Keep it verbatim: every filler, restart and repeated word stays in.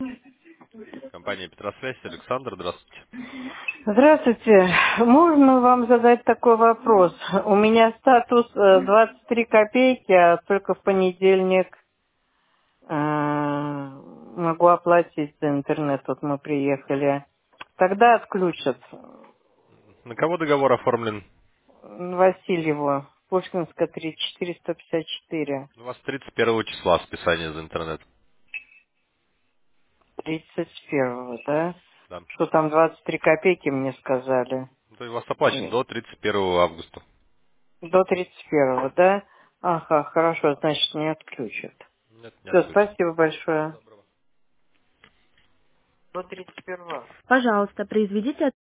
Компания Петросвязь, Александр, здравствуйте. Здравствуйте. Можно вам задать такой вопрос? У меня статус э, двадцать три копейки, а только в понедельник э, могу оплатить за интернет. Вот мы приехали. Тогда отключат На кого договор оформлен? Васильеву, Пушкинская, тридцать четыре, сто пятьдесят четыре. У вас тридцать первого числа списание за интернет. тридцать первого, да? Да. Что там двадцать три копейки мне сказали. Ну, то есть у вас оплачен Э, до тридцать первого августа. До тридцать первого, да? Ага, хорошо, значит, не отключат. Нет, не Все, отключен. спасибо Всего большое. доброго. До тридцать первого. Пожалуйста, произведите